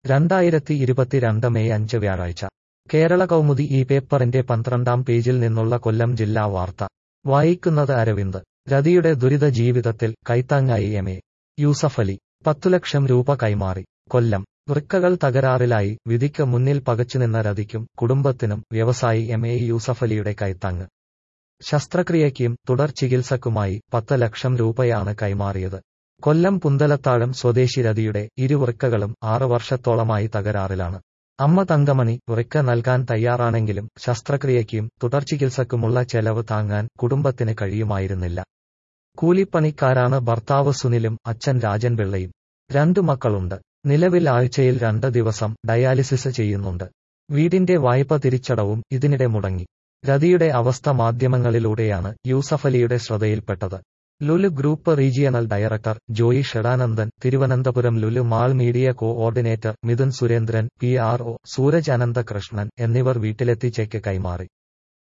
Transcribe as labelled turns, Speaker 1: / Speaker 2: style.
Speaker 1: 2022 May 5 വ്യാഴാഴ്ച കേരള കൗമുദി ഈ പേപ്പറിന്റെ 12-ാം പേജിൽ നിന്നുള്ള കൊല്ലം ജില്ലാ വാർത്ത വായിക്കുന്നത് അരവിന്ദ്. രതിയുടെ ദുരിത ജീവിതത്തിൽ കൈത്താങ്ങായി എം.എ. യൂസഫലി. 10 ലക്ഷം രൂപ കൈമാറി. കൊല്ലം. വൃക്കകൾ തകരാറിലായി വിധിക്ക് മുന്നിൽ പകച്ചുനിന്ന രതിക്കും കുടുംബത്തിനും വ്യവസായി എം.എ. യൂസഫലിയുടെ കൈത്താങ്ങ്. ശസ്ത്രക്രിയയ്ക്കും തുടർ ചികിത്സക്കുമായി 10 ലക്ഷം രൂപയാണ് കൈമാറിയത്. കൊല്ലം പുന്തലത്താഴം സ്വദേശി രതിയുടെ ഇരുവൃക്കകളും 6 വർഷത്തോളമായി തകരാറിലാണ്. അമ്മ തങ്കമണി വൃക്ക നൽകാൻ തയ്യാറാണെങ്കിലും ശസ്ത്രക്രിയയ്ക്കും തുടർചികിത്സക്കുമുള്ള ചെലവ് താങ്ങാൻ കുടുംബത്തിന് കഴിയുമായിരുന്നില്ല. കൂലിപ്പണിക്കാരാണ് ഭർത്താവ് സുനിലും അച്ഛൻ രാജൻ പിള്ളയും. 2 മക്കളുണ്ട്. നിലവിൽ ആഴ്ചയിൽ 2 ദിവസം ഡയാലിസിസ് ചെയ്യുന്നുണ്ട്. വീടിന്റെ വായ്പ തിരിച്ചടവും ഇതിനിടെ മുടങ്ങി. രതിയുടെ അവസ്ഥ മാധ്യമങ്ങളിലൂടെയാണ് യൂസഫലിയുടെ ശ്രദ്ധയിൽപ്പെട്ടത്. Lulu group regional director Joy Shadanandan, Thiruvananthapuram Lulu mall media coordinator Mithun Surendran, PRO Sooraj Ananthakrishnan എന്നിവർ വീട്ടിലെത്തി ചെക്ക് കൈമാറി.